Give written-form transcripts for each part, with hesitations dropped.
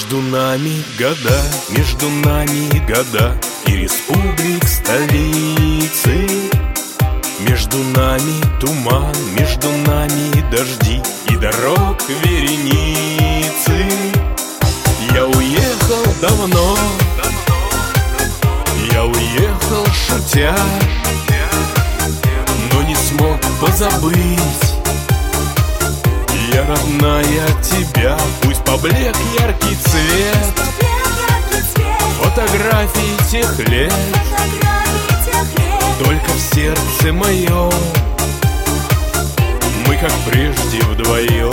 Между нами года, между нами года и республик столицы. Между нами туман, между нами дожди и дорог вереницы. Я уехал давно, я уехал шутя, но не смог позабыть. Я, родная, тебя, пусть поблек яркий цвет фотографий тех лет, только в сердце моем мы, как прежде, вдвоем.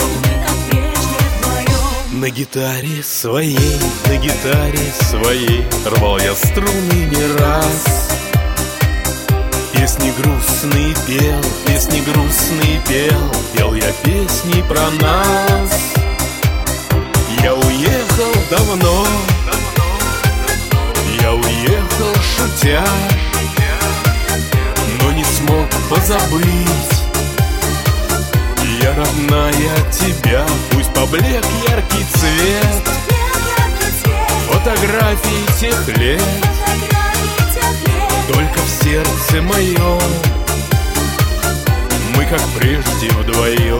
На гитаре своей, на гитаре своей рвал я струны не раз. Песни грустные пел, песни грустные пел, пел я песни про нас. Я уехал давно, я уехал шутя, но не смог позабыть. Я, родная, тебя, пусть поблек яркий цвет фотографий тех лет, только в сердце моем мы, как прежде, вдвоем.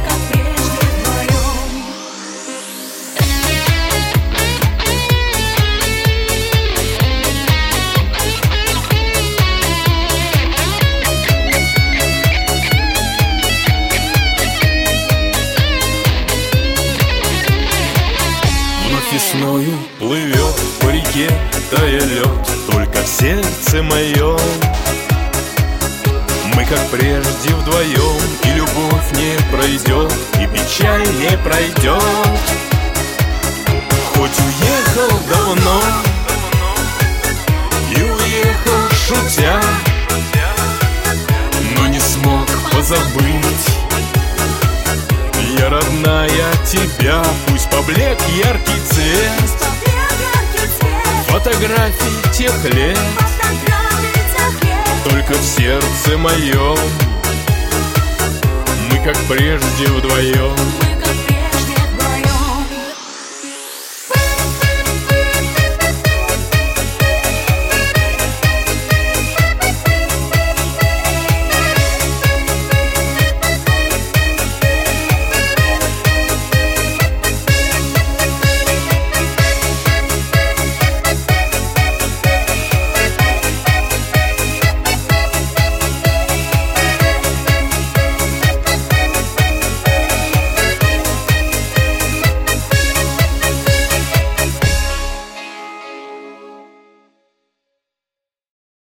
Весною плывет по реке, тая лед, только в сердце моем мы, как прежде, вдвоем, и любовь не пройдет, и печаль не пройдет. Хоть уехал давно и уехал шутя, но не смог позабыть. Я, родная, тебя, пусть поблек яркий цвет фотографий тех лет, только в сердце моем мы, как прежде, вдвоем.